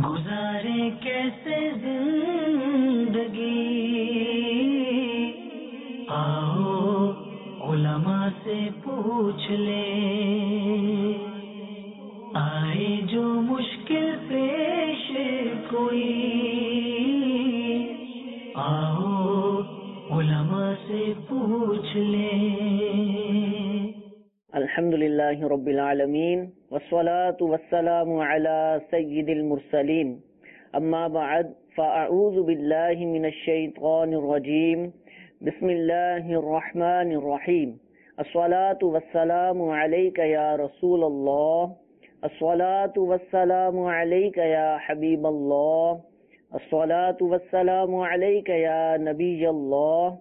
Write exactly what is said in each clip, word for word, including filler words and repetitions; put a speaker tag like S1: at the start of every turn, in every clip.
S1: گزارے کیسے زندگی، آؤ علماء سے پوچھ لیں، آئے جو مشکل پیش کوئی، آؤ علماء سے پوچھ لیں۔
S2: الحمدللہ رب العالمین والصلاة والسلام علی سید المرسلین، اما بعد فاعوذ باللہ من الشیطان الرجیم، بسم اللہ الرحمن الرحیم۔ الصلاة والسلام علیک یا رسول اللہ، الصلاة والسلام علیک یا حبیب اللہ، الصلاة والسلام علیک یا نبی اللہ،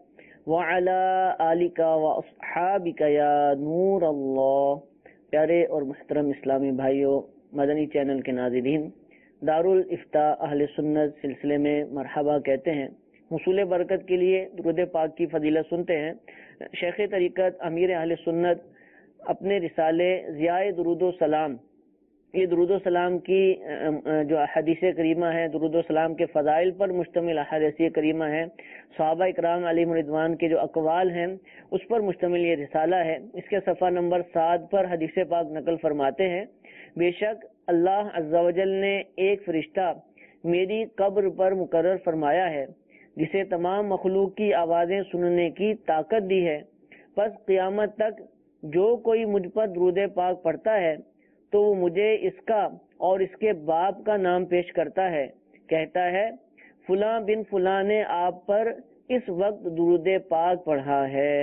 S2: وعلی آلک واصحابک یا نور اللہ۔ پیارے اور محترم اسلامی بھائیوں، مدنی چینل کے ناظرین، دارالافتاء اہل سنت سلسلے میں مرحبا کہتے ہیں۔ حصول برکت کے لیے درود پاک کی فضیلت سنتے ہیں۔ شیخ طریقت امیر اہل سنت اپنے رسالے ضیاء درود و سلام، یہ درود و سلام کی جو احادیث کریمہ ہے، درود و سلام کے فضائل پر مشتمل احادیث کریمہ ہے، صحابہ اکرام علیہم رضوان کے جو اقوال ہیں اس پر مشتمل یہ رسالہ ہے۔ اس کے صفحہ نمبر سات پر حدیث پاک نقل فرماتے ہیں، بے شک اللہ عز و جل نے ایک فرشتہ میری قبر پر مقرر فرمایا ہے جسے تمام مخلوق کی آوازیں سننے کی طاقت دی ہے، پس قیامت تک جو کوئی مجھ پر درود پاک پڑھتا ہے تو وہ مجھے اس کا اور اس کے باپ کا نام پیش کرتا ہے، کہتا ہے فلاں بن فلاں نے آپ پر اس وقت درود پاک پڑھا ہے۔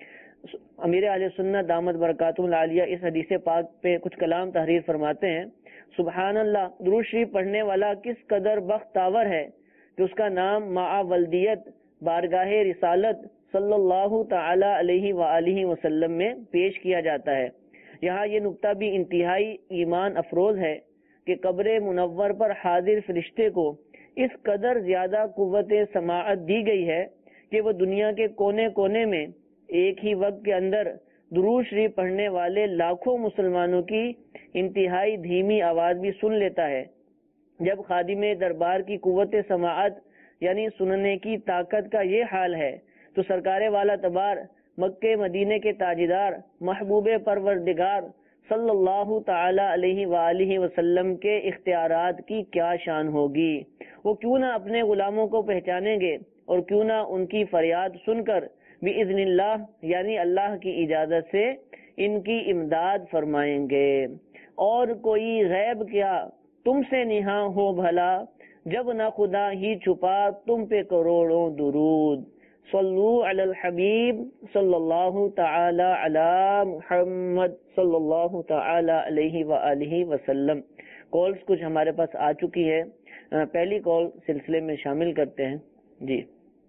S2: امیر اہل سنت دامت برکاتہ العالیہ اس حدیث پاک پہ کچھ کلام تحریر فرماتے ہیں۔ سبحان اللہ، درود شریف پڑھنے والا کس قدر بختاور ہے کہ اس کا نام مع ولدیت بارگاہ رسالت صلی اللہ تعالی علیہ وآلہ وسلم میں پیش کیا جاتا ہے۔ یہاں یہ نقطہ بھی انتہائی ایمان افروز ہے کہ قبر منور پر حاضر فرشتے کو اس قدر زیادہ قوت سماعت دی گئی ہے کہ وہ دنیا کے کونے کونے میں ایک ہی وقت کے اندر درود شریف پڑھنے والے لاکھوں مسلمانوں کی انتہائی دھیمی آواز بھی سن لیتا ہے۔ جب خادم دربار کی قوت سماعت یعنی سننے کی طاقت کا یہ حال ہے تو سرکار والا تبار مکہ مدینے کے تاجدار محبوب پروردگار صلی اللہ تعالی علیہ وآلہ وسلم کے اختیارات کی کیا شان ہوگی۔ وہ کیوں نہ اپنے غلاموں کو پہچانیں گے اور کیوں نہ ان کی فریاد سن کر بإذن اللہ یعنی اللہ کی اجازت سے ان کی امداد فرمائیں گے۔ اور کوئی غیب کیا تم سے نہاں ہو بھلا، جب نہ خدا ہی چھپا تم پہ کروڑوں درود۔ صلو علی الحبیب صلی اللہ تعالی علی محمد صلی اللہ تعالی علیہ وآلہ وسلم۔ کالز کچھ ہمارے پاس آ چکی ہے، پہلی کال سلسلے میں شامل کرتے ہیں۔ جی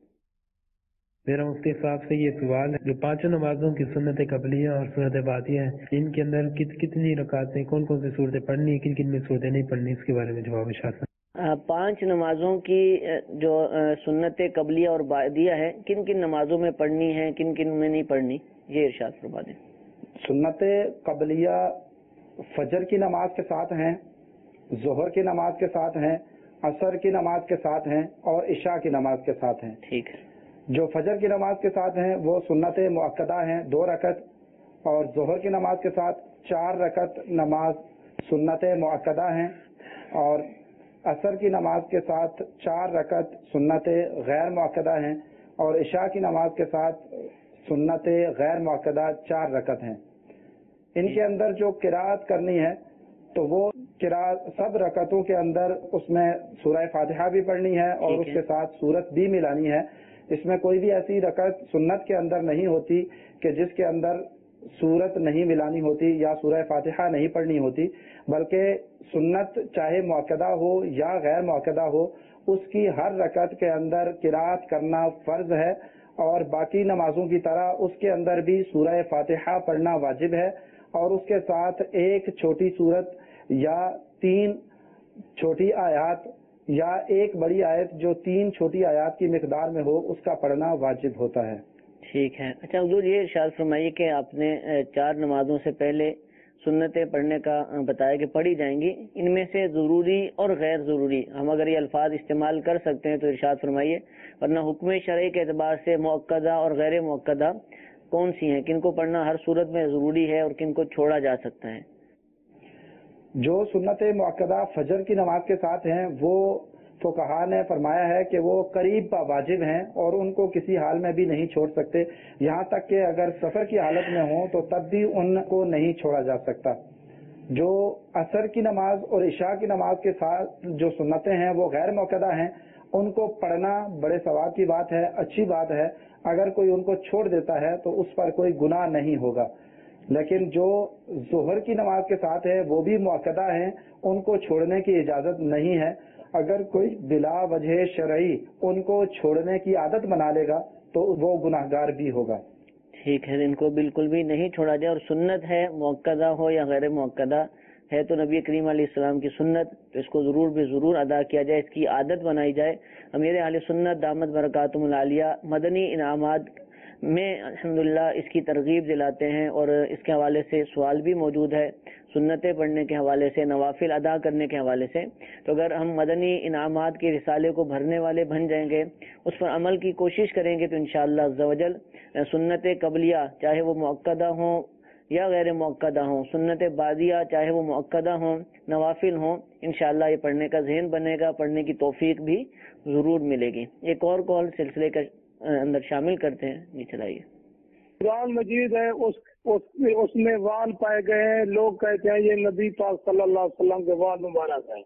S3: میرا مفتی صاحب سے یہ سوال ہے، جو پانچوں نمازوں کی سنت قبلیہ اور سنت بعدیہ ہیں، ان کے اندر کت کتنی رکعتیں، کون کون سی صورتیں پڑھنی ہیں، کن کن میں صورتیں نہیں پڑھنی، اس کے بارے میں جواب اشارہ۔
S2: پانچ نمازوں کی جو سنت قبلیہ اور بعدیہ ہے، کن کن نمازوں میں پڑھنی ہے، کن کن میں نہیں پڑھنی، یہ ارشاد فرما دیں۔
S4: سنت قبلیہ فجر کی نماز کے ساتھ ہیں، ظہر کی نماز کے ساتھ ہیں، عصر کی نماز کے ساتھ ہیں اور عشاء کی نماز کے ساتھ ہیں۔
S2: ٹھیک ہے۔
S4: جو فجر کی نماز کے ساتھ ہیں وہ سنت مؤکدہ ہیں، دو رکعت، اور ظہر کی نماز کے ساتھ چار رکعت نماز سنت مؤکدہ ہیں، اور عصر کی نماز کے ساتھ چار رکعت سنت غیر مؤکدہ ہیں، اور عشاء کی نماز کے ساتھ سنت غیر مؤکدہ چار رکعت ہیں۔ ان کے اندر جو قرأت کرنی ہے تو وہ قرأت سب رکعتوں کے اندر اس میں سورہ فاتحہ بھی پڑھنی ہے اور اس کے ساتھ سورت بھی ملانی ہے۔ اس میں کوئی بھی ایسی رکعت سنت کے اندر نہیں ہوتی کہ جس کے اندر سورت نہیں ملانی ہوتی یا سورہ فاتحہ نہیں پڑھنی ہوتی، بلکہ سنت چاہے مؤکدہ ہو یا غیر مؤکدہ ہو، اس کی ہر رکعت کے اندر قرأت کرنا فرض ہے، اور باقی نمازوں کی طرح اس کے اندر بھی سورہ فاتحہ پڑھنا واجب ہے، اور اس کے ساتھ ایک چھوٹی سورت یا تین چھوٹی آیات یا ایک بڑی آیت جو تین چھوٹی آیات کی مقدار میں ہو اس کا پڑھنا واجب ہوتا ہے۔
S2: ٹھیک ہے۔ اچھا حضور یہ ارشاد فرمائیے کہ آپ نے چار نمازوں سے پہلے سنتیں پڑھنے کا بتایا کہ پڑھی جائیں گی، ان میں سے ضروری اور غیر ضروری ہم اگر یہ الفاظ استعمال کر سکتے ہیں تو ارشاد فرمائیے، ورنہ حکم شرعی کے اعتبار سے مؤکدہ اور غیر مؤکدہ کون سی ہیں، کن کو پڑھنا ہر صورت میں ضروری ہے اور کن کو چھوڑا جا سکتا ہے؟
S4: جو سنت مؤکدہ فجر کی نماز کے ساتھ ہیں وہ فقہا نے فرمایا ہے کہ وہ قریب واجب ہیں اور ان کو کسی حال میں بھی نہیں چھوڑ سکتے، یہاں تک کہ اگر سفر کی حالت میں ہوں تو تب بھی ان کو نہیں چھوڑا جا سکتا۔ جو عصر کی نماز اور عشاء کی نماز کے ساتھ جو سنتیں ہیں وہ غیر مؤکدہ ہیں، ان کو پڑھنا بڑے ثواب کی بات ہے، اچھی بات ہے، اگر کوئی ان کو چھوڑ دیتا ہے تو اس پر کوئی گناہ نہیں ہوگا۔ لیکن جو ظہر کی نماز کے ساتھ ہے وہ بھی مؤکدہ ہیں، ان کو چھوڑنے کی اجازت نہیں ہے، اگر کوئی بلا وجہ شرعی ان کو چھوڑنے کی عادت بنا لے گا تو وہ گناہگار بھی ہوگا۔
S2: ٹھیک ہے، ان کو بالکل بھی نہیں چھوڑا جائے، اور سنت ہے مؤکدہ ہو یا غیر مؤکدہ ہے تو نبی کریم علیہ السلام کی سنت، تو اس کو ضرور بھی ضرور ادا کیا جائے، اس کی عادت بنائی جائے۔ امیر اہل سنت دامت برکاتہم العالیہ مدنی انعامات میں الحمدللہ اس کی ترغیب دلاتے ہیں، اور اس کے حوالے سے سوال بھی موجود ہے سنتیں پڑھنے کے حوالے سے، نوافل ادا کرنے کے حوالے سے۔ تو اگر ہم مدنی انعامات کے رسالے کو بھرنے والے بن جائیں گے، اس پر عمل کی کوشش کریں گے، تو انشاءاللہ عز و جل سنت قبلیہ چاہے وہ مؤکدہ ہوں یا غیر مؤکدہ ہوں، سنت بعدیہ چاہے وہ مؤکدہ ہوں، نوافل ہوں، انشاءاللہ یہ پڑھنے کا ذہن بنے گا، پڑھنے کی توفیق بھی ضرور ملے گی۔ ایک اور کال سلسلے کا اندر شامل کرتے ہیں، جی چلائیے۔
S5: قرآن مجید ہے، اس اس, اس میں وال پائے گئے ہیں، لوگ کہتے ہیں یہ نبی پاک صلی اللہ علیہ وسلم کے وال مبارک ہیں۔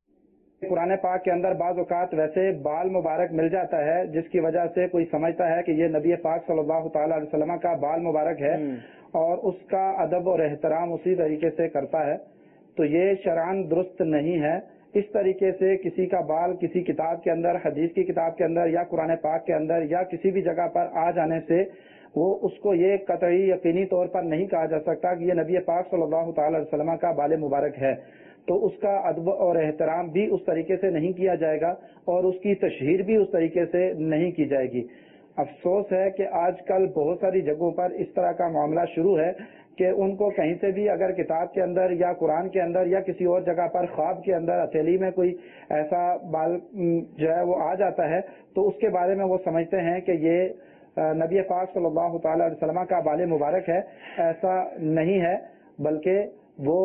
S4: قرآن پاک کے اندر بعض اوقات ویسے بال مبارک مل جاتا ہے جس کی وجہ سے کوئی سمجھتا ہے کہ یہ نبی پاک صلی اللہ تعالی علیہ وسلم کا بال مبارک ہے اور اس کا ادب اور احترام اسی طریقے سے کرتا ہے، تو یہ شرعاً درست نہیں ہے۔ اس طریقے سے کسی کا بال کسی کتاب کے اندر، حدیث کی کتاب کے اندر یا قرآن پاک کے اندر یا کسی بھی جگہ پر آ جانے سے وہ اس کو یہ قطعی یقینی طور پر نہیں کہا جا سکتا کہ یہ نبی پاک صلی اللہ تعالی علیہ وسلم کا بال مبارک ہے، تو اس کا ادب اور احترام بھی اس طریقے سے نہیں کیا جائے گا اور اس کی تشہیر بھی اس طریقے سے نہیں کی جائے گی۔ افسوس ہے کہ آج کل بہت ساری جگہوں پر اس طرح کا معاملہ شروع ہے کہ ان کو کہیں سے بھی اگر کتاب کے اندر یا قرآن کے اندر یا کسی اور جگہ پر خواب کے اندر ہتھیلی میں کوئی ایسا بال جو ہے وہ آ جاتا ہے تو اس کے بارے میں وہ سمجھتے ہیں کہ یہ نبی پاک صلی اللہ تعالی علیہ وسلم کا بال مبارک ہے۔ ایسا نہیں ہے، بلکہ وہ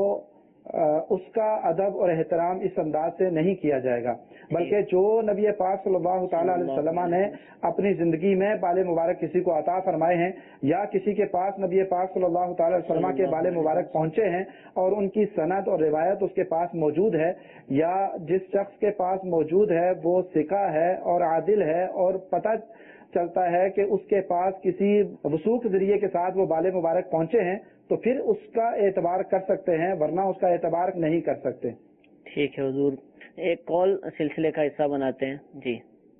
S4: اس کا ادب اور احترام اس انداز سے نہیں کیا جائے گا، بلکہ جو نبی پاک صلی اللہ تعالی علیہ وسلم نے اپنی زندگی میں بال مبارک کسی کو عطا فرمائے ہیں یا کسی کے پاس نبی پاک صلی اللہ تعالی علیہ وسلم کے بال مبارک پہنچے ہیں اور ان کی سند اور روایت اس کے پاس موجود ہے، یا جس شخص کے پاس موجود ہے وہ ثقہ ہے اور عادل ہے اور پتہ چلتا ہے کہ اس کے پاس کسی وثوق ذریعے کے ساتھ وہ بال مبارک پہنچے ہیں تو پھر اس کا اعتبار کر سکتے ہیں، ورنہ اس کا اعتبار نہیں کر سکتے۔
S2: ٹھیک ہے حضور، ایک کال سلسلے کا حصہ بناتے ہیں۔ جی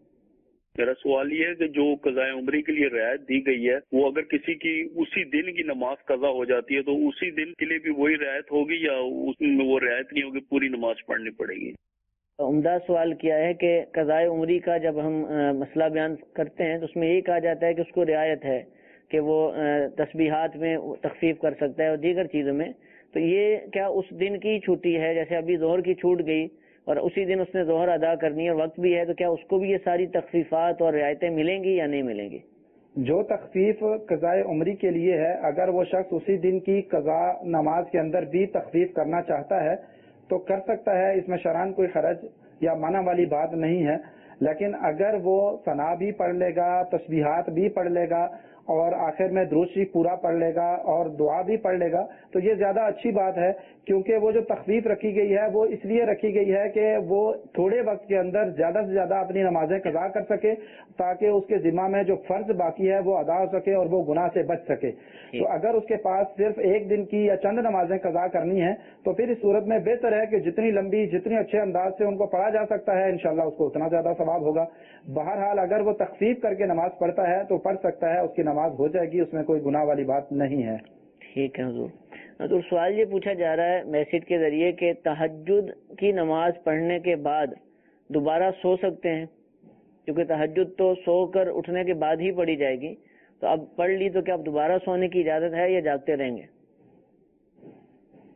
S6: میرا سوال یہ ہے کہ جو قضاء عمری کے لیے رعایت دی گئی ہے وہ اگر کسی کی اسی دن کی نماز قضا ہو جاتی ہے تو اسی دن کے لیے بھی وہی رعایت ہوگی یا اس میں وہ رعایت نہیں ہوگی، پوری نماز پڑھنی پڑے گی؟
S2: عمدہ سوال کیا ہے کہ قضاء عمری کا جب ہم مسئلہ بیان کرتے ہیں تو اس میں یہی کہا جاتا ہے کہ اس کو رعایت ہے کہ وہ تسبیحات میں تخفیف کر سکتا ہے اور دیگر چیزوں میں، تو یہ کیا اس دن کی چھٹی ہے؟ جیسے ابھی ظہر کی چھوٹ گئی اور اسی دن اس نے ظہر ادا کرنی ہے اور وقت بھی ہے، تو کیا اس کو بھی یہ ساری تخفیفات اور رعایتیں ملیں گی یا نہیں ملیں گی؟
S4: جو تخفیف قضاء عمری کے لیے ہے، اگر وہ شخص اسی دن کی قضاء نماز کے اندر بھی تخفیف کرنا چاہتا ہے تو کر سکتا ہے، اس میں شرعاً کوئی حرج یا منع والی بات نہیں ہے، لیکن اگر وہ ثنا بھی پڑھ لے گا، تسبیحات بھی پڑھ لے گا اور آخر میں درود شریف پورا پڑھ لے گا اور دعا بھی پڑھ لے گا تو یہ زیادہ اچھی بات ہے، کیونکہ وہ جو تخفیف رکھی گئی ہے وہ اس لیے رکھی گئی ہے کہ وہ تھوڑے وقت کے اندر زیادہ سے زیادہ اپنی نمازیں قضا کر سکے تاکہ اس کے ذمہ میں جو فرض باقی ہے وہ ادا ہو سکے اور وہ گناہ سے بچ سکے۔ تو اگر اس کے پاس صرف ایک دن کی یا چند نمازیں قضا کرنی ہیں تو پھر اس صورت میں بہتر ہے کہ جتنی لمبی جتنی اچھے انداز سے ان کو پڑھا جا سکتا ہے انشاءاللہ اس کو اتنا زیادہ ثواب ہوگا۔ بہرحال اگر وہ تخفیف کر کے نماز پڑھتا ہے تو پڑھ سکتا ہے، اس کی نماز ہو جائے گی، اس میں کوئی گناہ والی بات نہیں ہے۔
S2: ٹھیک ہے حضور۔ حضور سوال یہ پوچھا جا رہا ہے میسج کے ذریعے کہ تہجد کی نماز پڑھنے کے بعد دوبارہ سو سکتے ہیں؟ کیونکہ تہجد تو سو کر اٹھنے کے بعد ہی پڑھی جائے گی، تو اب پڑھ لی تو کیا اب دوبارہ سونے کی اجازت ہے یا جاگتے رہیں گے؟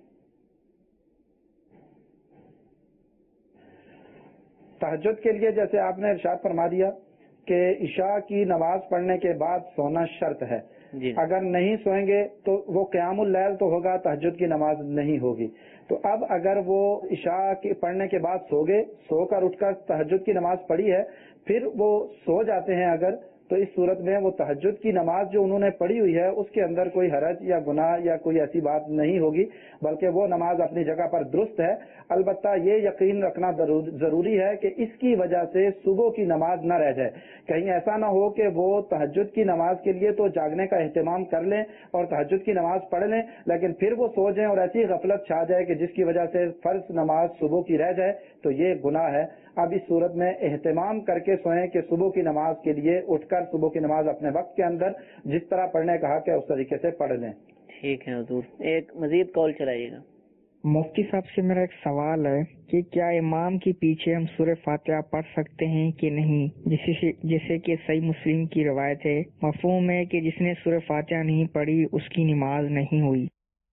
S4: तहज्जुद के लिए जैसे आपने इरशाद फरमा दिया कि इशा की नमाज पढ़ने के बाद सोना शर्त है, अगर नहीं सोएंगे तो वो क़यामुल लैल तो होगा, तहज्जुद की नमाज नहीं होगी। तो अब अगर वो इशा की पढ़ने के बाद सो गए, सोकर उठकर तहज्जुद की नमाज पढ़ी है, फिर वो सो जाते हैं अगर, तो इस सूरत में वो तहज्जुद की नमाज जो उन्होंने पढ़ी हुई है उसके अंदर कोई हरज या गुनाह या कोई ऐसी बात नहीं होगी, बल्कि वो नमाज अपनी जगह पर दुरुस्त है। अलबत्ता ये यकीन रखना जरूरी है कि इसकी वजह से सुबह की नमाज न रह जाए। कहीं ऐसा ना हो कि वो तहज्जुद की नमाज के लिए तो जागने का एहतमाम कर लें और तहज्जुद की नमाज पढ़ लें, लेकिन फिर वो सो जाएं और ऐसी गफलत छा जाए कि जिसकी वजह से फर्ज नमाज सुबह की रह जाए, तो ये गुनाह है। अब इस सूरत में एहतमाम करके सोएं कि सुबह की नमाज के लिए उठकर सुबह की नमाज अपने वक्त के अंदर जिस तरह पढ़ने कहा कि उस तरीके से पढ़ लें।
S2: ठीक है हुजूर, एक मजीद कॉल चलाइएगा।
S7: मुफ्ती साहब से मेरा एक सवाल है कि क्या इमाम के पीछे हम सूरह फातिहा पढ़ सकते हैं कि नहीं, जिसे जैसे कि सही मुस्लिम की रवायत है, मफहूम है कि जिसने सूरह फातिहा नहीं पढ़ी उसकी नमाज नहीं हुई।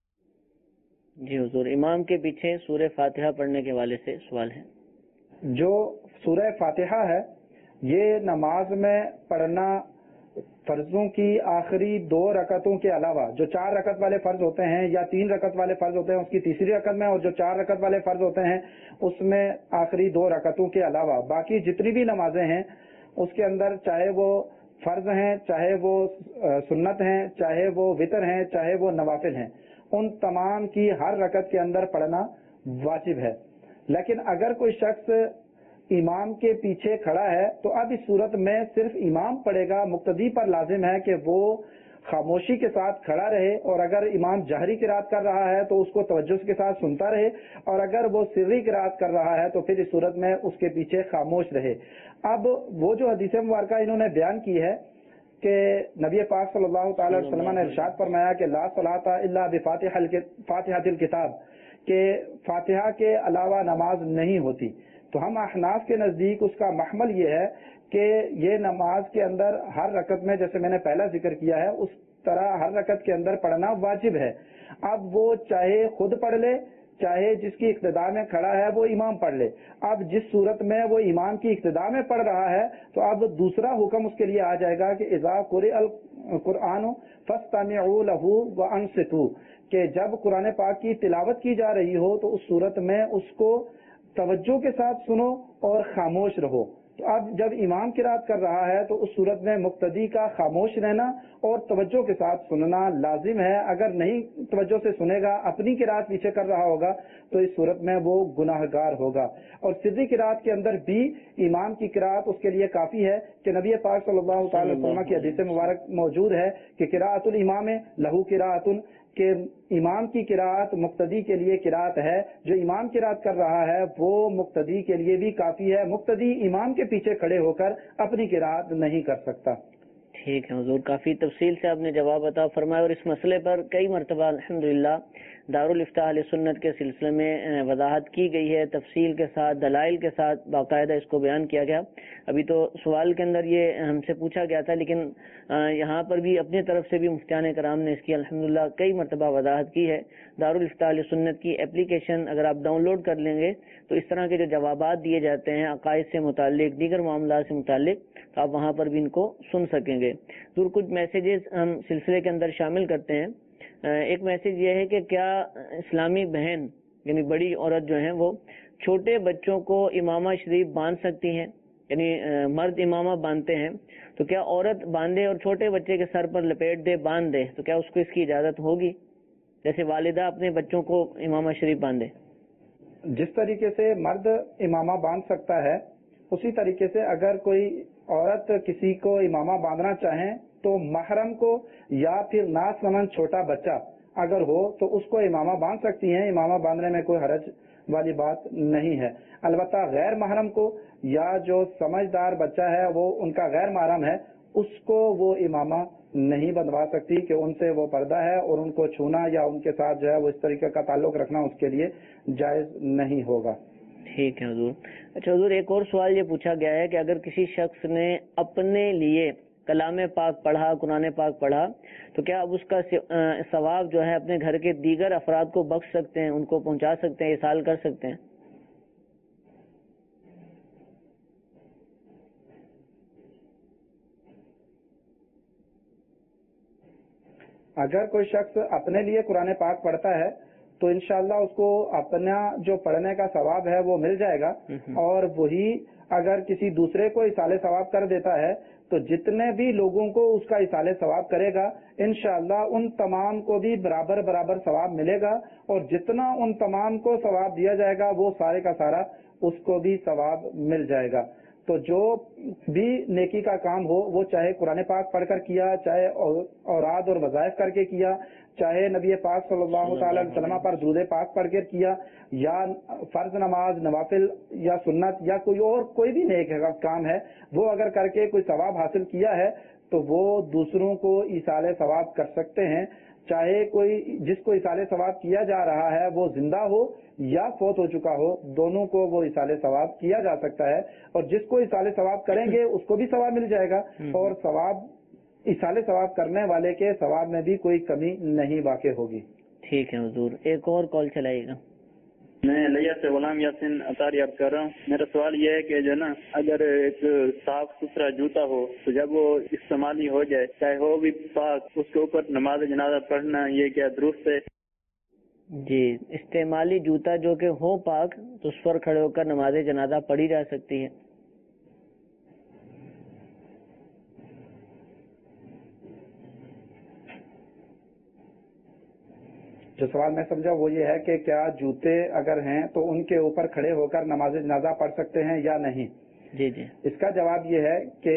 S2: जी हुजूर, इमाम के पीछे सूरह फातिहा पढ़ने के हवाले से सवाल है।
S4: जो सूरह फातिहा है ये नमाज में पढ़ना फर्जों की आखिरी दो रकतों के अलावा, जो चार रकत वाले फर्ज होते हैं या तीन रकत वाले फर्ज होते हैं उसकी तीसरी रकत में, और जो चार रकत वाले फर्ज होते हैं उसमें आखिरी दो रकतों के अलावा बाकी जितनी भी नमाजें हैं उसके अंदर, चाहे वो फर्ज हैं, चाहे वो सुन्नत हैं, चाहे वो वितर हैं, चाहे वो नवाफिल हैं, उन तमाम की हर रकत के अंदर पढ़ना वाजिब है। लेकिन अगर कोई शख्स इमाम के पीछे खड़ा है तो अब इस सूरत में सिर्फ इमाम पढ़ेगा, मुक्तदी पर लाजिम है कि वो खामोशी के साथ खड़ा रहे, और अगर इमाम जहरी किरात कर रहा है तो उसको तवज्जो के साथ सुनता रहे, और अगर वो सिर्री किरात कर रहा है तो फिर इस सूरत में उसके पीछे खामोश रहे। अब वो जो हदीस मुबारका इन्होंने बयान की है कि नबी पाक सल्लल्लाहु अलैहि वसल्लम ने इरशाद फरमाया कि ला सलाता इल्ला बिफातिहातिल किताब, के फातिहा के अलावा नमाज नहीं होती। तो हम अहनाफ के नजदीक उसका महमल ये है कि ये नमाज के अंदर हर रकत में, जैसे मैंने पहला जिक्र किया है, उस तरह हर रकत के अंदर पढ़ना वाजिब है। अब वो चाहे खुद पढ़ ले, चाहे जिसकी इक्तदा में खड़ा है वो इमाम पढ़ ले। अब जिस सूरत में वो इमाम की इक्तदा में पढ़ रहा है तो अब दूसरा हुक्म उसके लिए आ जाएगा कि इज़ा कुरिअल कुरआन फस्तमिउ लहू व अंसितू, कि जब कुरान पाक की तिलावत की जा रही हो तो उस सूरत में उसको तवज्जो के साथ सुनो और खामोश रहो। तो अब जब इमाम किरात कर रहा है तो उस सूरत में मुक्तदी का खामोश रहना और तवज्जो के साथ सुनना लाजिम है। अगर नहीं तवज्जो से सुनेगा, अपनी किरात पीछे कर रहा होगा, तो इस सूरत में वो गुनाहगार होगा। और सिर्री किरात के अंदर भी इमाम की किरात उसके लिए काफी है कि नबी पाक सल्लल्लाहु अलैहि वसल्लम की हदीस मुबारक मौजूद है कि किराअतुल इमाम लहू किराअतुन, के इमाम की किरात मुक्तदी के लिए किरात है, जो इमाम किरात कर रहा है वो मुक्तदी के लिए भी काफी है। मुक्तदी इमाम के पीछे खड़े होकर अपनी किरात नहीं कर सकता।
S2: ठीक है हुजूर, काफी तफसील से आपने जवाब अता फरमाया, और इस मसले पर कई मरतबा अल्हम्दुलिल्लाह दारुल इफ्ताह अहले सुन्नत के सिलसिले में वजाहत की गई है, तफसील के साथ, दलाइल के साथ बाकायदा इसको बयान किया गया। अभी तो सवाल के अंदर ये हमसे पूछा गया था, लेकिन यहाँ पर भी अपनी तरफ से भी मुफ्तियान कराम ने इसकी अल्हम्दुलिल्लाह कई मरतबा वजाहत की है। दारुल इफ्ताह अहले सुन्नत की एप्लीकेशन अगर आप डाउनलोड कर लेंगे तो इस तरह के जो जवाबात दिए जाते हैं अकायद से मुताल्लिक, दीगर मामला से मुताल्लिक, तो आप वहाँ पर भी इनको सुन सकेंगे। दूर कुछ मैसेजेस हम सिलसिले के अंदर शामिल करते हैं। एक मैसेज ये है कि क्या इस्लामी बहन यानी बड़ी औरत जो है वो छोटे बच्चों को इमामा शरीफ बांध सकती हैं? यानी मर्द इमामा बांधते हैं तो क्या औरत बांधे और छोटे बच्चे के सर पर लपेट दे, बांध दे, तो क्या उसको इसकी इजाजत होगी, जैसे वालिदा अपने बच्चों को इमामा शरीफ बांधे?
S4: जिस तरीके से मर्द इमामा बांध सकता है उसी तरीके से अगर कोई औरत किसी को इमामा बांधना चाहे तो महरम को या फिर नासमंद छोटा बच्चा अगर हो तो उसको इमामा बांध सकती हैं। इमामा बांधने में कोई हरज वाली बात नहीं है। अलबत्ता गैर महरम को या जो समझदार बच्चा है वो उनका गैर महरम है, उसको वो इमामा नहीं बंधवा सकती कि उनसे वो पर्दा है और उनको छूना या उनके साथ जो है वो इस तरीके का ताल्लुक रखना उसके लिए जायज नहीं होगा।
S2: ठीक है हुजूर। अच्छा हुजूर, एक और सवाल ये पूछा गया है कि अगर किसी शख्स ने अपने लिए कलाम पाक पढ़ा, कुरान पाक पढ़ा, तो क्या अब उसका सवाब जो है अपने घर के दीगर अफराद को बख्श सकते हैं, उनको पहुंचा सकते हैं, इसाल कर सकते हैं?
S4: اگر کوئی شخص اپنے لیے قرآن پاک پڑھتا ہے تو انشاءاللہ اس کو اپنا جو پڑھنے کا ثواب ہے وہ مل جائے گا، اور وہی اگر کسی دوسرے کو ایصال ثواب کر دیتا ہے تو جتنے بھی لوگوں کو اس کا ایصال ثواب کرے گا انشاءاللہ ان تمام کو بھی برابر برابر ثواب ملے گا، اور جتنا ان تمام کو ثواب دیا جائے گا وہ سارے کا سارا اس کو بھی ثواب مل جائے گا۔ تو جو بھی نیکی کا کام ہو وہ چاہے قرآن پاک پڑھ کر کیا، چاہے اوراد اور وظائف کر کے کیا، چاہے نبی پاک صلی اللہ تعالی علیہ وسلم پر درود پاک پڑھ کر کیا، یا فرض نماز، نوافل یا سنت یا کوئی اور کوئی بھی نیک کام ہے وہ اگر کر کے کوئی ثواب حاصل کیا ہے تو وہ دوسروں کو ایصال ثواب کر سکتے ہیں، چاہے کوئی جس کو ایصال ثواب کیا جا رہا ہے وہ زندہ ہو یا فوت ہو چکا ہو، دونوں کو وہ ایصال ثواب کیا جا سکتا ہے، اور جس کو ایصال ثواب کریں گے اس کو بھی ثواب مل جائے گا، اور ثواب ایصال ثواب کرنے والے کے ثواب میں بھی کوئی کمی نہیں واقع ہوگی۔
S2: ٹھیک ہے حضور، ایک اور کال چلائیے گا۔
S8: میں لیا سے غلام یاسین اطاری عرض کر رہا ہوں۔ میرا سوال یہ ہے کہ جو نا اگر ایک صاف ستھرا جوتا ہو تو جب وہ استعمالی ہو جائے چاہے ہو بھی پاک، اس کے اوپر نماز جنازہ پڑھنا یہ کیا درست ہے؟
S2: جی، استعمالی جوتا جو کہ ہو پاک تو اس پر کھڑے ہو کر نماز جنازہ پڑھی جا سکتی ہے۔
S4: جو سوال میں سمجھا وہ یہ ہے کہ کیا جوتے اگر ہیں تو ان کے اوپر کھڑے ہو کر نماز جنازہ پڑھ سکتے ہیں یا نہیں؟
S2: جی جی،
S4: اس کا جواب یہ ہے کہ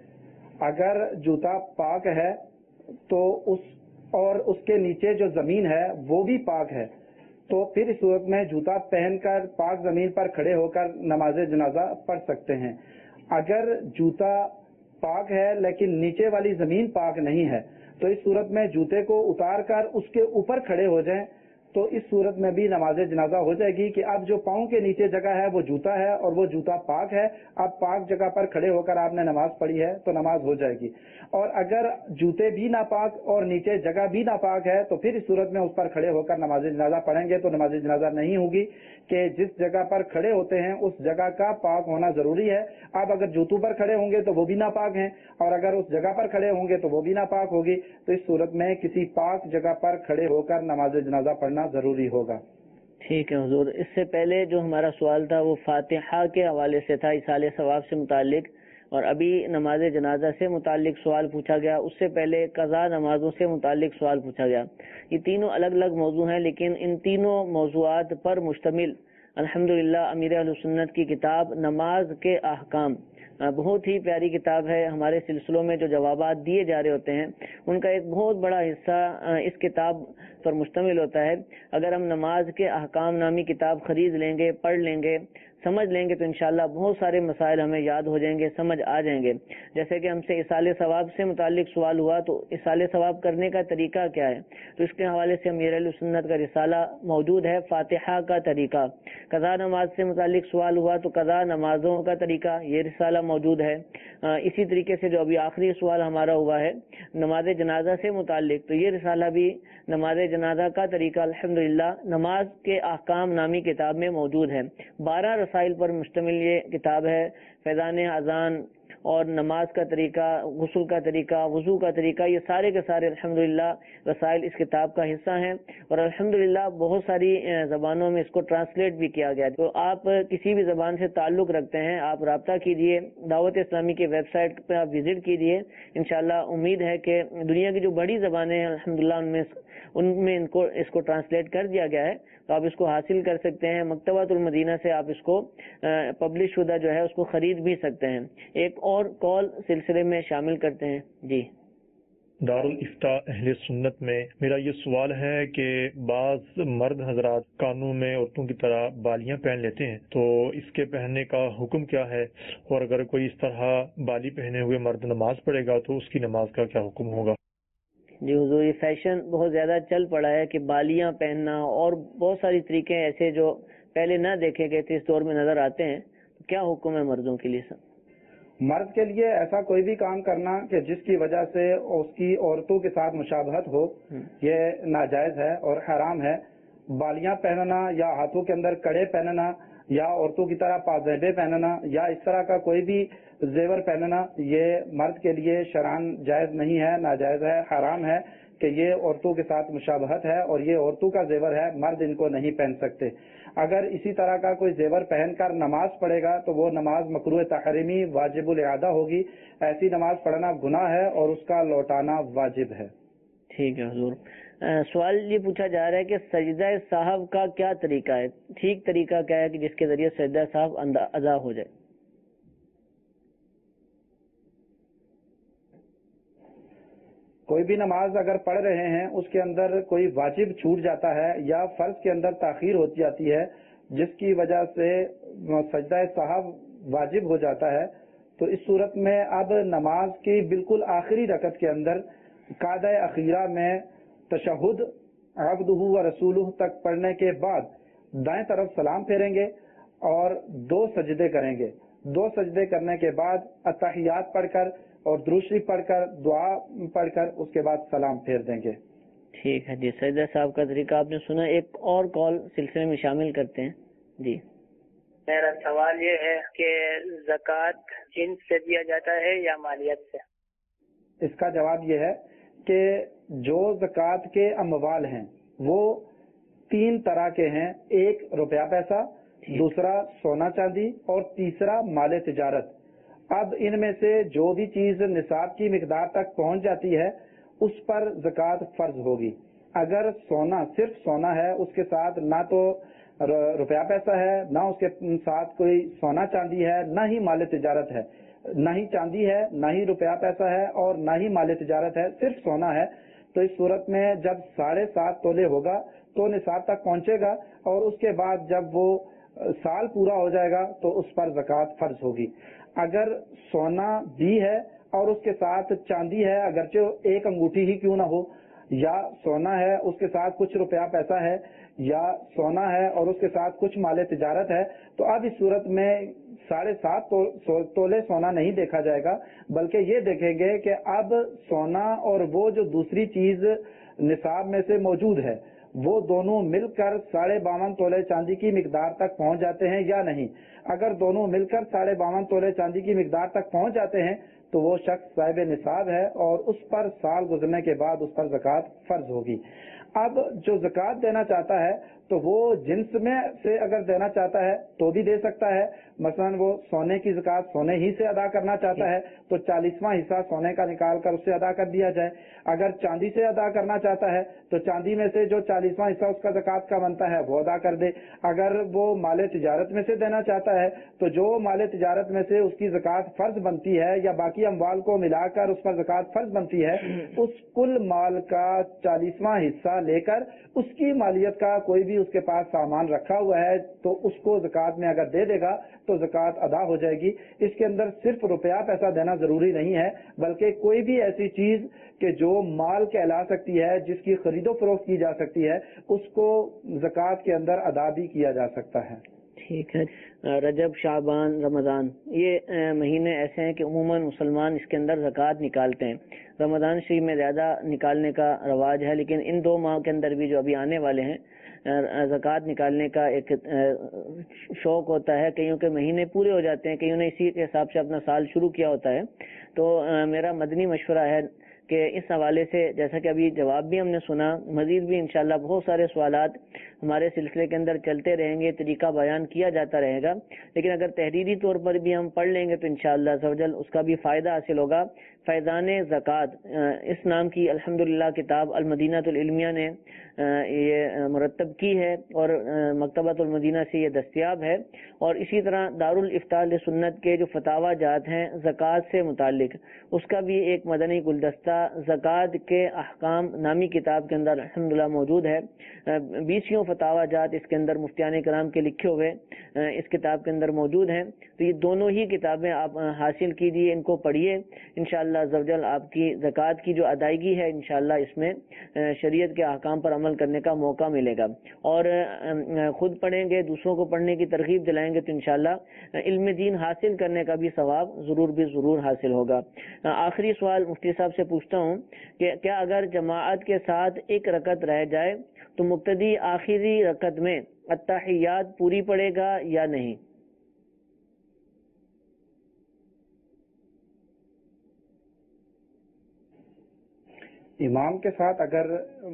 S4: اگر جوتا پاک ہے تو اس اور اس کے نیچے جو زمین ہے وہ بھی پاک ہے تو پھر اس صورت میں جوتا پہن کر پاک زمین پر کھڑے ہو کر نماز جنازہ پڑھ سکتے ہیں۔ اگر جوتا پاک ہے لیکن نیچے والی زمین پاک نہیں ہے تو اس صورت میں جوتے کو اتار کر اس کے اوپر کھڑے ہو جائیں تو اس صورت میں بھی نماز جنازہ ہو جائے گی کہ اب جو پاؤں کے نیچے جگہ ہے وہ جوتا ہے اور وہ جوتا پاک ہے، اب پاک جگہ پر کھڑے ہو کر آپ نے نماز پڑھی ہے تو نماز ہو جائے گی۔ اور اگر جوتے بھی ناپاک اور نیچے جگہ بھی ناپاک ہے تو پھر اس صورت میں اس پر کھڑے ہو کر نماز جنازہ پڑھیں گے تو نماز جنازہ نہیں ہوگی، کہ جس جگہ پر کھڑے ہوتے ہیں اس جگہ کا پاک ہونا ضروری ہے۔ اب اگر جوتوں پر کھڑے ہوں گے تو وہ بھی ناپاک ہیں، اور اگر اس جگہ پر کھڑے ہوں گے تو وہ بھی ناپاک ہوگی، تو اس صورت میں کسی پاک جگہ پر کھڑے ہو کر نماز جنازہ پڑھنا ضروری ہوگا۔
S2: ٹھیک ہے حضور، اس سے پہلے جو ہمارا سوال تھا وہ فاتحہ کے حوالے سے تھا، ایصال ثواب سے متعلق، اور ابھی نماز جنازہ سے متعلق سوال پوچھا گیا، اس سے پہلے قضا نمازوں سے متعلق سوال پوچھا گیا۔ یہ تینوں الگ الگ موضوع ہیں، لیکن ان تینوں موضوعات پر مشتمل الحمدللہ امیر اہل سنت کی کتاب نماز کے احکام بہت ہی پیاری کتاب ہے۔ ہمارے سلسلوں میں جو جوابات دیے جا رہے ہوتے ہیں ان کا ایک بہت بڑا حصہ اس کتاب پر مشتمل ہوتا ہے۔ اگر ہم نماز کے احکام نامی کتاب خرید لیں گے، پڑھ لیں گے، سمجھ لیں گے تو انشاءاللہ بہت سارے مسائل ہمیں یاد ہو جائیں گے، سمجھ آ جائیں گے۔ جیسے کہ ہم سے ایصال ثواب سے متعلق سوال ہوا تو ایصال ثواب کرنے کا طریقہ کیا ہے، تو اس کے حوالے سے امیر اہل سنت کا رسالہ موجود ہے، فاتحہ کا طریقہ۔ قضا نماز سے متعلق سوال ہوا تو قضا نمازوں کا طریقہ، یہ رسالہ موجود ہے۔ اسی طریقے سے جو ابھی آخری سوال ہمارا ہوا ہے نماز جنازہ سے متعلق، تو یہ رسالہ بھی نماز جنازہ کا طریقہ الحمدللہ نماز کے احکام نامی کتاب میں موجود ہے۔ بارہ رسائل پر مشتمل یہ کتاب ہے، فیضان اذان اور نماز کا طریقہ، غسل کا طریقہ، وضو کا طریقہ، یہ سارے کے سارے الحمدللہ رسائل اس کتاب کا حصہ ہیں، اور الحمدللہ بہت ساری زبانوں میں اس کو ٹرانسلیٹ بھی کیا گیا۔ تو آپ کسی بھی زبان سے تعلق رکھتے ہیں آپ رابطہ کیجئے، دعوت اسلامی کے ویب سائٹ پہ آپ وزٹ کیجئے، انشاءاللہ امید ہے کہ دنیا کی جو بڑی زبانیں ہیں الحمدللہ ان میں ان میں ان کو اس کو ٹرانسلیٹ کر دیا گیا ہے، تو آپ اس کو حاصل کر سکتے ہیں۔ مکتبۃ المدینہ سے آپ اس کو پبلش شدہ جو ہے اس کو خرید بھی سکتے ہیں۔ ایک اور کال سلسلے میں شامل کرتے ہیں۔ جی،
S9: دارالفتاء اہل سنت میں میرا یہ سوال ہے کہ بعض مرد حضرات کانوں میں عورتوں کی طرح بالیاں پہن لیتے ہیں، تو اس کے پہننے کا حکم کیا ہے، اور اگر کوئی اس طرح بالی پہنے ہوئے مرد نماز پڑھے گا تو اس کی نماز کا کیا حکم ہوگا؟
S2: جی حضور، یہ فیشن بہت زیادہ چل پڑا ہے کہ بالیاں پہننا اور بہت ساری طریقے ایسے جو پہلے نہ دیکھے گئے تھے اس دور میں نظر آتے ہیں، تو کیا حکم ہے مردوں کے لیے؟ سر،
S4: مرد کے لیے ایسا کوئی بھی کام کرنا کہ جس کی وجہ سے اس کی عورتوں کے ساتھ مشابہت ہو، یہ ناجائز ہے اور حرام ہے۔ بالیاں پہننا یا ہاتھوں کے اندر کڑے پہننا یا عورتوں کی طرح پازیبے پہننا یا اس طرح کا کوئی بھی زیور پہننا یہ مرد کے لیے شرعاً جائز نہیں ہے، ناجائز ہے، حرام ہے، کہ یہ عورتوں کے ساتھ مشابہت ہے اور یہ عورتوں کا زیور ہے، مرد ان کو نہیں پہن سکتے. اگر اسی طرح کا کوئی زیور پہن کر نماز پڑھے گا تو وہ نماز مکروہ تحریمی واجب الاعادہ ہوگی. ایسی نماز پڑھنا گناہ ہے اور اس کا لوٹانا واجب ہے.
S2: ٹھیک ہے حضور. سوال یہ پوچھا جا رہا ہے کہ سجدہ صاحب کا کیا طریقہ ہے، ٹھیک طریقہ کیا ہے کہ جس کے ذریعے سجدہ صاحب ادا ہو جائے؟
S4: کوئی بھی نماز اگر پڑھ رہے ہیں اس کے اندر کوئی واجب چھوٹ جاتا ہے یا فرض کے اندر تاخیر ہوتی جاتی ہے جس کی وجہ سے سجدہ صاحب واجب ہو جاتا ہے، تو اس صورت میں اب نماز کی بالکل آخری رکعت کے اندر قاعدہ اخیرہ میں تشہد عبدہ و رسولہ تک پڑھنے کے بعد دائیں طرف سلام پھیریں گے اور دو سجدے کریں گے. دو سجدے کرنے کے بعد اتحیات پڑھ کر اور درود شریف پڑھ کر دعا پڑھ کر اس کے بعد سلام پھیر دیں گے.
S2: ٹھیک ہے جی. سجدہ صاحب کا طریقہ آپ نے سنا. ایک اور کال سلسلے میں شامل کرتے ہیں. جی
S10: میرا سوال یہ ہے کہ زکوٰۃ جنس سے دیا جاتا ہے یا مالیت سے؟
S4: اس کا جواب یہ ہے کہ جو زکوٰۃ کے اموال ہیں وہ تین طرح کے ہیں. ایک روپیہ پیسہ، دوسرا سونا چاندی اور تیسرا مال تجارت. اب ان میں سے جو بھی چیز نصاب کی مقدار تک پہنچ جاتی ہے اس پر زکوٰۃ فرض ہوگی. اگر سونا صرف سونا ہے، اس کے ساتھ نہ تو روپیہ پیسہ ہے، نہ اس کے ساتھ کوئی سونا چاندی ہے، نہ ہی مال تجارت ہے، نہ ہی چاندی ہے، نہ ہی روپیہ پیسہ ہے اور نہ ہی مال تجارت ہے، صرف سونا ہے، تو اس صورت میں جب ساڑھے سات تولے ہوگا تو نصاب تک پہنچے گا اور اس کے بعد جب وہ سال پورا ہو جائے گا تو اس پر زکوٰۃ فرض ہوگی. اگر سونا بھی ہے اور اس کے ساتھ چاندی ہے، اگرچہ ایک انگوٹھی ہی کیوں نہ ہو، یا سونا ہے اس کے ساتھ کچھ روپیہ پیسہ ہے، یا سونا ہے اور اس کے ساتھ کچھ مال تجارت ہے، تو اب اس صورت میں ساڑھے سات تولے سونا نہیں دیکھا جائے گا، بلکہ یہ دیکھیں گے کہ اب سونا اور وہ جو دوسری چیز نصاب میں سے موجود ہے وہ دونوں مل کر ساڑھے باون تولے چاندی کی مقدار تک پہنچ جاتے ہیں یا نہیں. اگر دونوں مل کر ساڑھے باون تولے چاندی کی مقدار تک پہنچ جاتے ہیں تو وہ شخص صاحب نصاب ہے اور اس پر سال گزرنے کے بعد اس پر زکوٰۃ فرض ہوگی. اب جو زکوٰۃ دینا چاہتا ہے تو وہ جنس میں سے اگر دینا چاہتا ہے تو بھی دے سکتا ہے. مثلا وہ سونے کی زکوٰۃ سونے ہی سے ادا کرنا چاہتا ہے تو چالیسواں حصہ سونے کا نکال کر اس سے ادا کر دیا جائے. اگر چاندی سے ادا کرنا چاہتا ہے تو چاندی میں سے جو چالیسواں حصہ اس کا زکوٰۃ کا بنتا ہے وہ ادا کر دے. اگر وہ مال تجارت میں سے دینا چاہتا ہے تو جو مال تجارت میں سے اس کی زکوٰۃ فرض بنتی ہے یا باقی اموال کو ملا کر اس پر زکوٰۃ فرض بنتی ہے، اس کل مال کا چالیسواں حصہ لے کر اس کی مالیت کا کوئی بھی اس کے پاس سامان رکھا ہوا ہے تو اس کو زکوٰۃ میں اگر دے دے گا تو زکوٰۃ ادا ہو جائے گی. اس کے اندر صرف روپیہ پیسہ دینا ضروری نہیں ہے، بلکہ کوئی بھی ایسی چیز کہ جو مال کہلا سکتی ہے، جس کی خرید و فروخت کی جا سکتی ہے، اس کو زکوٰۃ کے اندر ادا بھی کیا جا سکتا ہے.
S2: ٹھیک ہے. رجب، شعبان، رمضان یہ مہینے ایسے ہیں کہ عموماً مسلمان اس کے اندر زکوٰۃ نکالتے ہیں. رمضان شریف میں زیادہ نکالنے کا رواج ہے، لیکن ان دو ماہ کے اندر بھی جو ابھی آنے والے ہیں زکوٰۃ نکالنے کا ایک شوق ہوتا ہے. کئیوں کے مہینے پورے ہو جاتے ہیں، کئیوں نے اسی کے حساب سے اپنا سال شروع کیا ہوتا ہے. تو میرا مدنی مشورہ ہے کہ اس حوالے سے جیسا کہ ابھی جواب بھی ہم نے سنا، مزید بھی انشاءاللہ بہت سارے سوالات ہمارے سلسلے کے اندر چلتے رہیں گے، طریقہ بیان کیا جاتا رہے گا. لیکن اگر تحریری طور پر بھی ہم پڑھ لیں گے تو انشاءاللہ عز و جل اس کا بھی فائدہ حاصل ہوگا. فیضان زکوٰۃ اس نام کی الحمدللہ کتاب المدینہ العلمیہ نے یہ مرتب کی ہے اور مکتبۃ المدینہ سے یہ دستیاب ہے. اور اسی طرح دارالافتاء سنت کے جو فتاوی جات ہیں زکوٰۃ سے متعلق، اس کا بھی ایک مدنی گلدستہ زکوٰۃ کے احکام نامی کتاب کے اندر الحمدللہ موجود ہے. بیسیوں فتاوی جات اس کے اندر مفتیان کرام کے لکھے ہوئے اس کتاب کے اندر موجود ہیں. تو یہ دونوں ہی کتابیں آپ حاصل کیجیے، ان کو پڑھیے. انشاءاللہ عز و جل آپ کی زکوٰۃ کی جو ادائیگی ہے انشاءاللہ اس میں شریعت کے احکام پر عمل کرنے کا موقع ملے گا. اور خود پڑھیں گے، دوسروں کو پڑھنے کی ترغیب دلائیں گے تو انشاءاللہ علم دین حاصل کرنے کا بھی ثواب ضرور بھی ضرور حاصل ہوگا. آخری سوال مفتی صاحب سے پوچھتا ہوں کہ کیا اگر جماعت کے ساتھ ایک رکعت رہ جائے تو مقتدی آخری رکعت میں التحیات پوری پڑے گا یا نہیں؟
S4: امام کے ساتھ اگر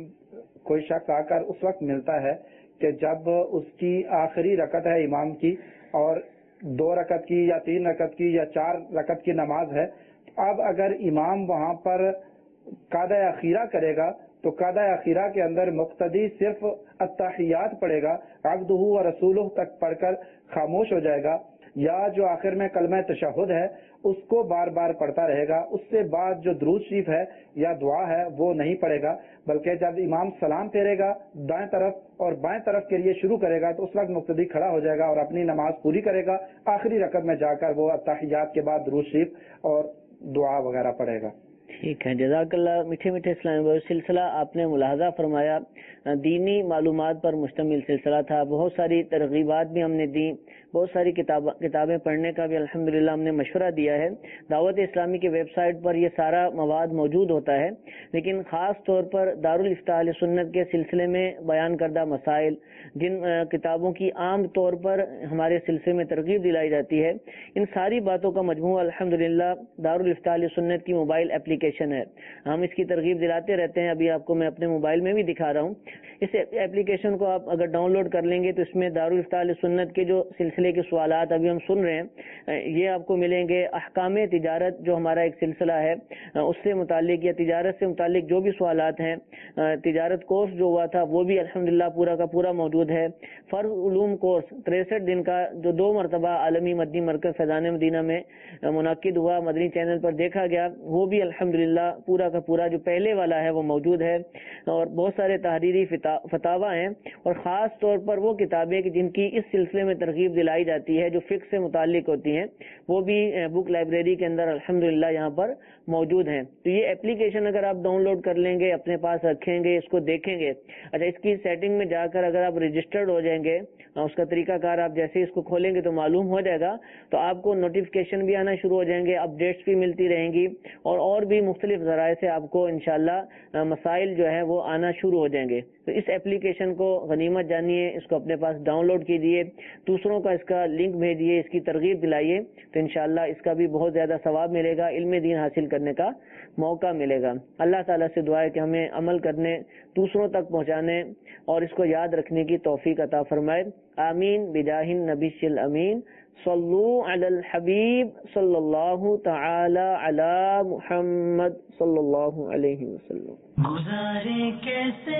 S4: کوئی شخص آ کر اس وقت ملتا ہے کہ جب اس کی آخری رکعت ہے امام کی اور دو رکعت کی یا تین رکعت کی یا چار رکعت کی نماز ہے، اب اگر امام وہاں پر قاعدہ اخیرہ کرے گا تو قاعدہ اخیرہ کے اندر مقتدی صرف التحیات پڑھے گا، عبدہ و رسولہ تک پڑھ کر خاموش ہو جائے گا، یا جو آخر میں کلمہ تشہد ہے اس کو بار بار پڑھتا رہے گا، اس سے بعد جو درود شریف ہے یا دعا ہے وہ نہیں پڑھے گا، بلکہ جب امام سلام پھیرے گا دائیں طرف اور بائیں طرف کے لیے شروع کرے گا تو اس وقت مقتدی کھڑا ہو جائے گا اور اپنی نماز پوری کرے گا، آخری رکعت میں جا کر وہ التحیات کے بعد درود شریف اور دعا وغیرہ پڑھے گا۔
S2: ٹھیک ہے، جزاک اللہ۔ میٹھے میٹھے اسلام سلسلہ آپ نے ملاحظہ فرمایا، دینی معلومات پر مشتمل سلسلہ تھا، بہت ساری ترغیبات بھی ہم نے دی، بہت ساری کتاب کتابیں پڑھنے کا بھی الحمدللہ ہم نے مشورہ دیا ہے۔ دعوت اسلامی کی ویب سائٹ پر یہ سارا مواد موجود ہوتا ہے، لیکن خاص طور پر دارالافتاء اہل سنت کے سلسلے میں بیان کردہ مسائل، جن کتابوں کی عام طور پر ہمارے سلسلے میں ترغیب دلائی جاتی ہے، ان ساری باتوں کا مجموعہ الحمدللہ دارالافتاء اہل سنت کی موبائل اپلیکیشن ہے۔ ہم اس کی ترغیب دلاتے رہتے ہیں، ابھی آپ کو میں اپنے موبائل میں بھی دکھا رہا ہوں۔ اس اپلیکیشن کو آپ اگر ڈاؤن لوڈ کر لیں گے تو اس میں دارالافتاء اہل سنت کے جو سلسلے کے سوالات ابھی ہم سن رہے ہیں یہ آپ کو ملیں گے۔ احکام تجارت جو ہمارا ایک سلسلہ ہے اس سے متعلق یا تجارت سے متعلق جو بھی سوالات ہیں، تجارت کورس جو ہوا تھا وہ بھی الحمدللہ پورا کا پورا موجود ہے۔ فرض علوم کورس تریسٹھ دن کا جو دو مرتبہ عالمی مدنی مرکز فیضان مدینہ میں منعقد ہوا، مدنی چینل پر دیکھا گیا، وہ بھی الحمدللہ پورا کا پورا جو پہلے والا ہے وہ موجود ہے، اور بہت سارے تحریری فتاوی ہیں، اور خاص طور پر وہ کتابیں جن کی اس سلسلے میں ترغیب دلائی جاتی ہے جو فقہ سے متعلق ہوتی ہیں، وہ بھی بک لائبریری کے اندر الحمدللہ یہاں پر موجود ہیں۔ تو یہ اپلیکیشن اگر آپ ڈاؤن لوڈ کر لیں گے، اپنے پاس رکھیں گے، اس کو دیکھیں گے، اچھا اس کی سیٹنگ میں جا کر اگر آپ رجسٹرڈ ہو جائیں گے، اس کا طریقہ کار آپ جیسے اس کو کھولیں گے تو معلوم ہو جائے گا، تو آپ کو نوٹیفیکیشن بھی آنا شروع ہو جائیں گے، اپڈیٹس بھی ملتی رہیں گی، اور اور بھی مختلف ذرائع سے آپ کو انشاءاللہ مسائل جو ہے وہ آنا شروع ہو جائیں گے۔ تو اس اپلیکیشن کو غنیمت جانیے، اس کو اپنے پاس ڈاؤن لوڈ کیجیے، دوسروں کا اس کا لنک بھیجیے، اس کی ترغیب دلائیے، تو انشاءاللہ اس کا بھی بہت زیادہ ثواب ملے گا، علم دین حاصل کرنے کا موقع ملے گا۔ اللہ تعالیٰ سے دعا ہے کہ ہمیں عمل کرنے، دوسروں تک پہنچانے اور اس کو یاد رکھنے کی توفیق عطا فرمائے۔ آمین بجاہ النبی الامین۔ صلو علی الحبیب صلی اللہ تعالی علی محمد صلی اللہ علیہ وسلم۔
S1: گزارے کیسے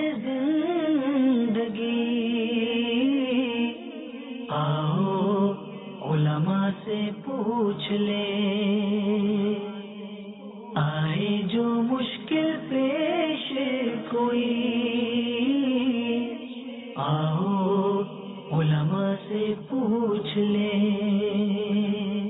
S1: زندگی، آؤ علماء سے پوچھ لیں، آئے جو مشکل پیش کوئی، آؤ علماء سے پوچھ لیں۔